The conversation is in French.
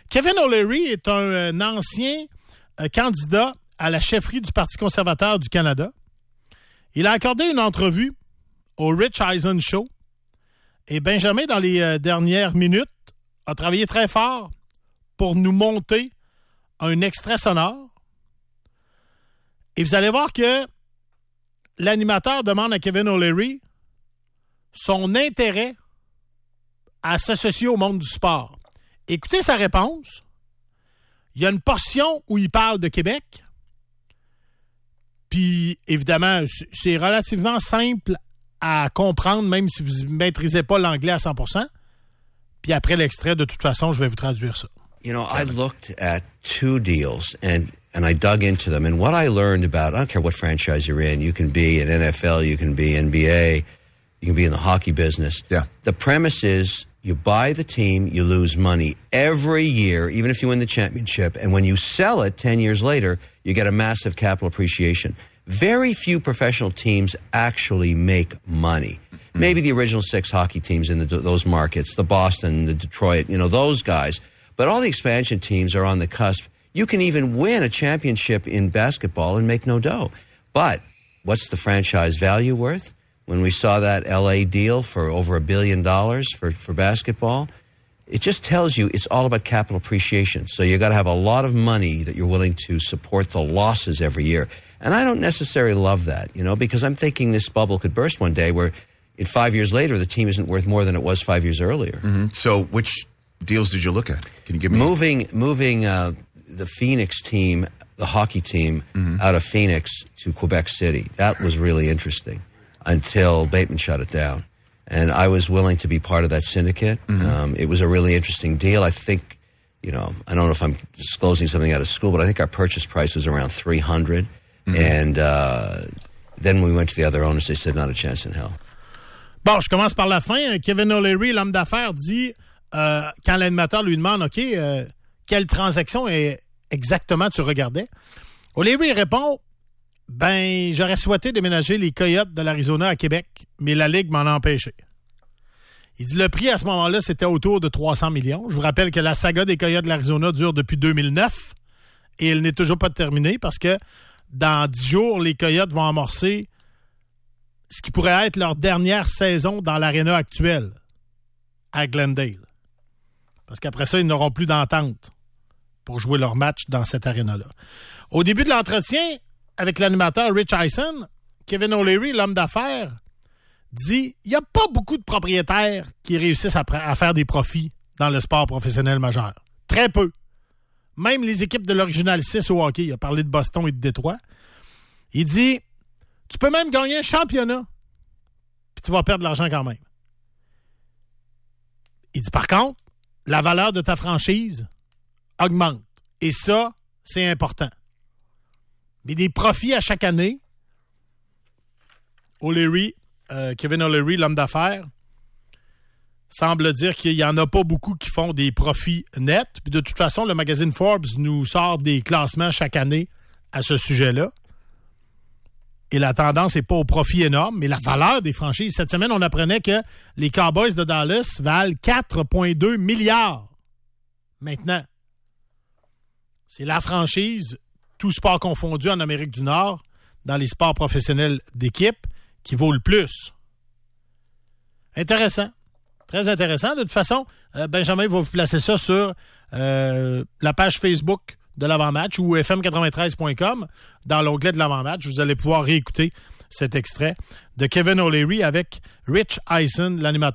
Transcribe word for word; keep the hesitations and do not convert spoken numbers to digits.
Kevin O'Leary est un, un ancien euh, candidat à la chefferie du Parti conservateur du Canada. Il a accordé une entrevue au Rich Eisen Show et Benjamin, dans les euh, dernières minutes, a travaillé très fort pour nous monter un extrait sonore. Et vous allez voir que l'animateur demande à Kevin O'Leary son intérêt à s'associer au monde du sport. Écoutez sa réponse. Il y a une portion où il parle de Québec. Puis, évidemment, c'est relativement simple à comprendre, même si vous ne maîtrisez pas l'anglais à cent pour cent. Puis après l'extrait, de toute façon, je vais vous traduire ça. You know, I looked at two deals and and I dug into them. And what I learned about, I don't care what franchise you're in, you can be in N F L, you can be N B A, you can be in the hockey business. Yeah. The premise is you buy the team, you lose money every year, even if you win the championship. And when you sell it ten years later, you get a massive capital appreciation. Very few professional teams actually make money. Mm-hmm. Maybe the original six hockey teams in the, those markets, the Boston, the Detroit, you know, those guys. But all the expansion teams are on the cusp. You can even win a championship in basketball and make no dough. But what's the franchise value worth? When we saw that L A deal for over a billion dollars for, for basketball, it just tells you it's all about capital appreciation. So you got to have a lot of money that you're willing to support the losses every year. And I don't necessarily love that, you know, because I'm thinking this bubble could burst one day where in five years later, the team isn't worth more than it was five years earlier. Mm-hmm. So which deals did you look at? Can you give me moving moving uh, the Phoenix team, the hockey team, mm-hmm. out of Phoenix to Quebec City? That was really interesting until Bateman shut it down, and I was willing to be part of that syndicate. Mm-hmm. Um, it was a really interesting deal. I think, you know, I don't know if I'm disclosing something out of school, but I think our purchase price was around three hundred, mm-hmm. and uh, then we went to the other owners. They said not a chance in hell. Bon, je commence par la fin. Kevin O'Leary, l'homme d'affaires, dit euh, quand l'animateur lui demande, OK, euh, quelle transaction est exactement tu regardais? O'Leary répond, ben, j'aurais souhaité déménager les Coyotes de l'Arizona à Québec, mais la Ligue m'en a empêché. Il dit le prix à ce moment-là, c'était autour de trois cents millions. Je vous rappelle que la saga des Coyotes de l'Arizona dure depuis deux mille neuf et elle n'est toujours pas terminée parce que dans dix jours, les Coyotes vont amorcer ce qui pourrait être leur dernière saison dans l'aréna actuelle à Glendale. Parce qu'après ça, ils n'auront plus d'entente pour jouer leur match dans cette aréna-là. Au début de l'entretien avec l'animateur Rich Eisen, Kevin O'Leary, l'homme d'affaires, dit il n'y a pas beaucoup de propriétaires qui réussissent à, à faire des profits dans le sport professionnel majeur. Très peu. Même les équipes de l'Original six au hockey, il a parlé de Boston et de Détroit. Il dit tu peux même gagner un championnat, puis tu vas perdre de l'argent quand même. Il dit par contre, la valeur de ta franchise augmente. Et ça, c'est important. Mais des profits à chaque année, O'Leary, euh, Kevin O'Leary, l'homme d'affaires, semble dire qu'il n'y en a pas beaucoup qui font des profits nets. Puis de toute façon, le magazine Forbes nous sort des classements chaque année à ce sujet-là. Et la tendance n'est pas au profit énorme, mais la valeur des franchises. Cette semaine, on apprenait que les Cowboys de Dallas valent quatre virgule deux milliards. Maintenant, c'est la franchise, tout sport confondu en Amérique du Nord, dans les sports professionnels d'équipe, qui vaut le plus. Intéressant. Très intéressant. De toute façon, euh, Benjamin va vous placer ça sur euh, la page Facebook de l'avant-match ou f m quatre-vingt-treize point com dans l'onglet de l'avant-match. Vous allez pouvoir réécouter cet extrait de Kevin O'Leary avec Rich Eisen, l'animateur